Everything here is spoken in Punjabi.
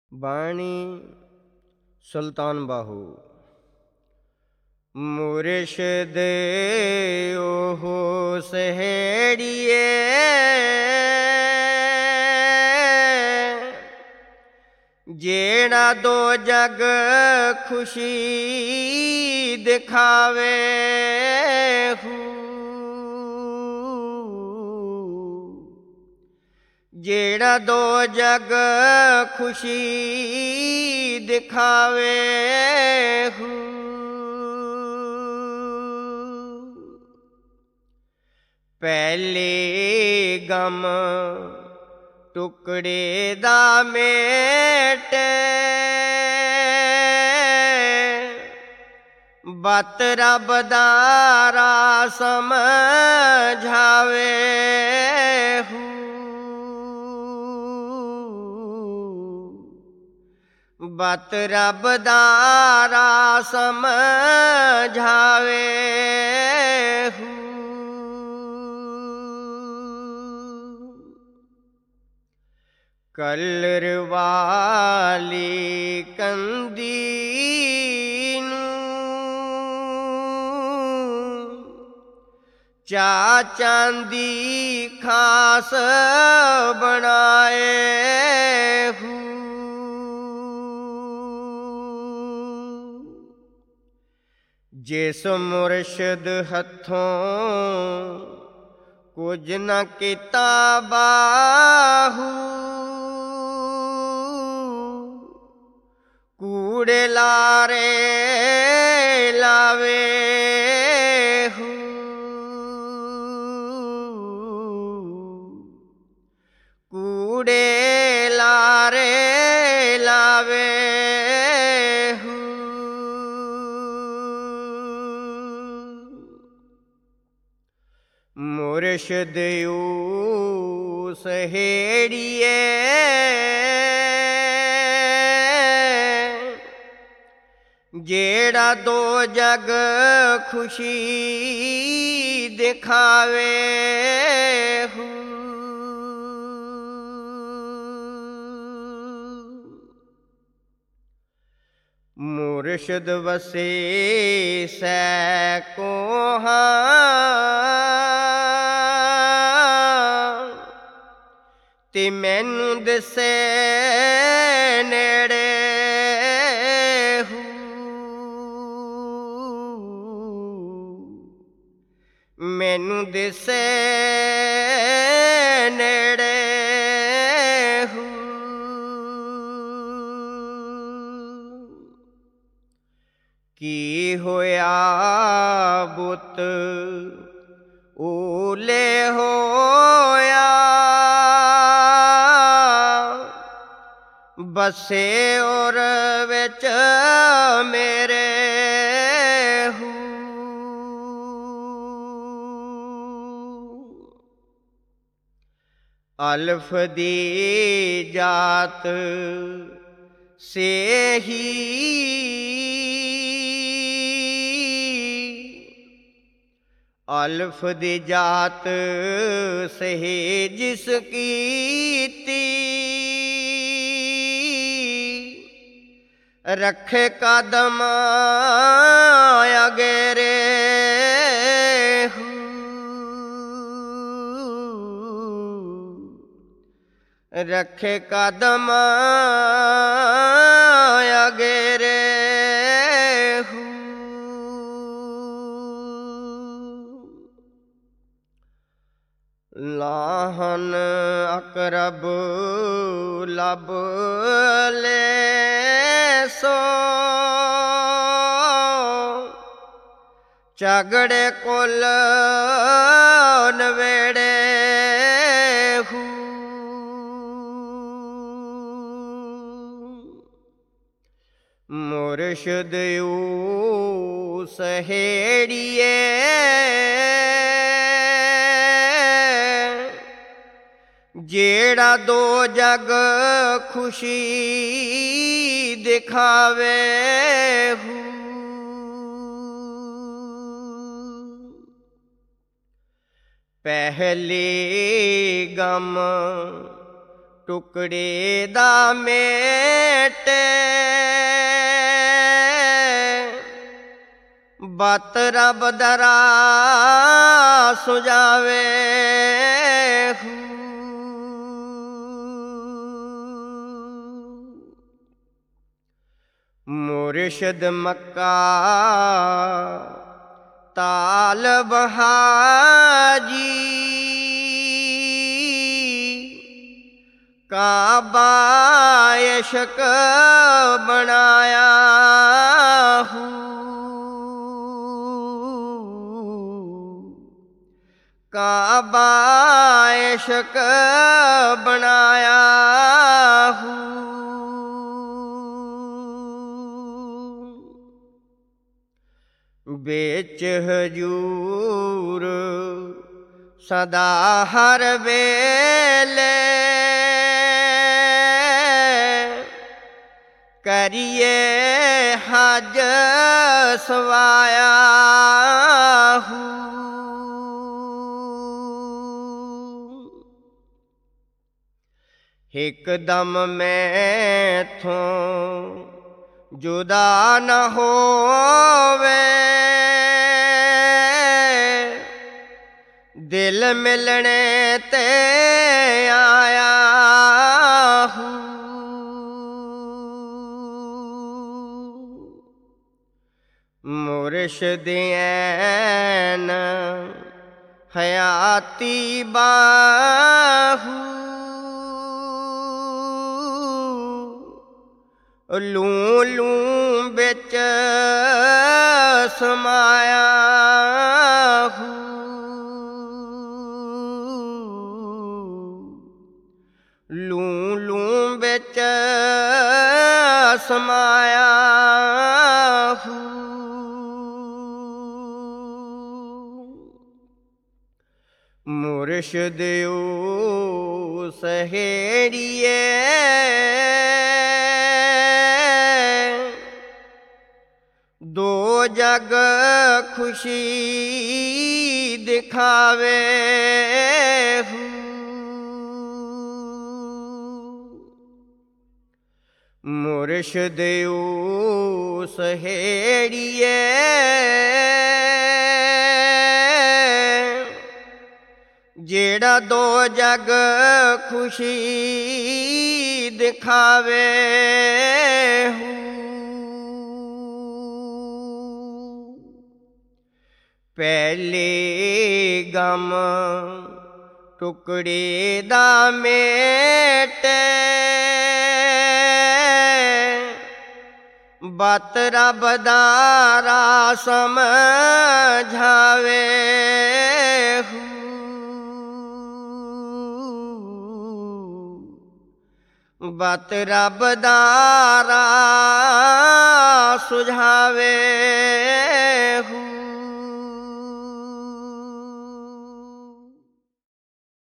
ਬਾਣੀ ਸੁਲਤਾਨ ਬਾਹੂ। ਮੁਰਸ਼ਦ ਉਹ ਸਹੇੜੀਏ ਜਿਹੜਾ ਦੋ ਜਗ ਖੁਸ਼ੀ ਦਿਖਾਵੇ ਜਿਹੜਾ ਦੋ ਜਗ ਖੁਸ਼ੀ ਦਿਖਾਵੇ ਪਹਿਲੇ ਗਮ ਟੁਕੜੇ ਦਾ ਮੇਟੇ ਬਤ ਰੱਬ ਦਾ ਰਾ ਸਮਝਾਵੇ ਬਤ ਰੱਬ ਦਾ ਰਾ ਸਮਝਾਵੇ ਕਲਰ ਵਾਲੀ ਕੰਦੀ ਨੂੰ ਚਾ ਚਾਂਦੀ ਖਾਸ ਬਣਾਏ ਜਿਸ ਮੁਰਸ਼ਦ ਹੱਥੋਂ ਕੁਝ ਨਾ ਕੀਤਾ ਬਾਹੂ ਕੂੜੇ ਲਾਰੇ ਲਾਵੇ ਕੂੜੇ ਲਾਰੇ ਲਾਵੇ ਮੁਰਸ਼ਦ ਊ ਸਹੇੜੀਏ ਜਿਹੜਾ ਦੋ ਜਗ ਖੁਸ਼ੀ ਦਿਖਾਵੇ ਮੁਰਸ਼ਦ ਵਸੇ ਸੈ ਕੋਹਾਂ ਤੇ ਮੈਨੂੰ ਦਿਸੇ ਨੇੜੇ ਮੈਨੂੰ ਦਿਸੇ ਨੇੜੇ ਕੀ ਹੋਇਆ ਬੁੱਤ ਓਲੇ ਹੋਇਆ ਬਸੇ ਔਰ ਵਿੱਚ ਮੇਰੇ ਅਲਫ ਦੀ ਜਾਤ ਸੇਹੀ ਅਲਫ ਦੀ ਜਾਤ ਸਹੀ ਜਿਸ ਕੀਤੀ ਰੱਖੇ ਕਦਮ ਅਗੇਰੇ ਰੱਖੇ ਕਦਮ ਅਗੇਰੇ ਲਾਹਨ ਅਕਰਬ ਲਬ ਲੈ ਸੋ ਝਗੜੇ ਕੁਲ ਨਵੇੜੇ ਮੁਰਸ਼ਦ ਊ ਸਹੇੜੀਏ ਜਿਹੜਾ ਦੋ ਜਗ ਖੁਸ਼ੀ ਦਿਖਾਵੇ ਪਹਿਲੇ ਗਮ ਟੁਕੜੇ ਦਾ ਮੇਟ ਬਤ ਰੱਬ ਦਰਾ ਸੁਝਾਵੇ ਮੁਰਸ਼ਦ ਮੱਕਾ ਤਾਲ ਬਹਾਜੀ ਕਾਬਾ ਇਸ਼ਕ ਬਣਾਇਆ ਕਾਬਾ ਇਸ਼ਕ ਬਣਾਇਆ ਵਿੱਚ ਹਜੂਰ ਸਦਾ ਹਰ ਵੇਲੇ ਕਰੀਏ ਹਜ ਸਵਾਇਆ ਇਕਦਮ ਮੈਥੋਂ ਜੁਦਾ ਨ ਹੋਵੇ ਦਿਲ ਮਿਲਣੇ ਤੇ ਆਇਆ ਮੁਰਸ਼ਦ ਐਨ ਹਯਾਤੀ ਬਾਹੂ ਲੂੰ ਲੂੰ ਵਿੱਚ ਸਮਾਇਆ ਲੂੰ ਲੂੰ ਵਿੱਚ ਸਮਾਇਆ ਮੁਰਸ਼ਦ ਓ ਸਹੇੜੀਏ ਦੋ ਜਗ ਖੁਸ਼ੀ ਦਿਖਾਵੇ ਮੁਰਸ਼ਦ ਓ ਸਹੇੜੀਏ ਜਿਹੜਾ ਦੋ ਜਗ ਖੁਸ਼ੀ ਦਿਖਾਵੇ ਪਹਿਲੇ ਗਮ ਟੁਕੜੇ ਦਾ ਮੇਟੇ ਬਤ ਰੱਬ ਦਾ ਰਾ ਸਮਝਾਵੇ ਬਤ ਰੱਬ ਦਾ ਰਾ ਸੁਝਾਵੇ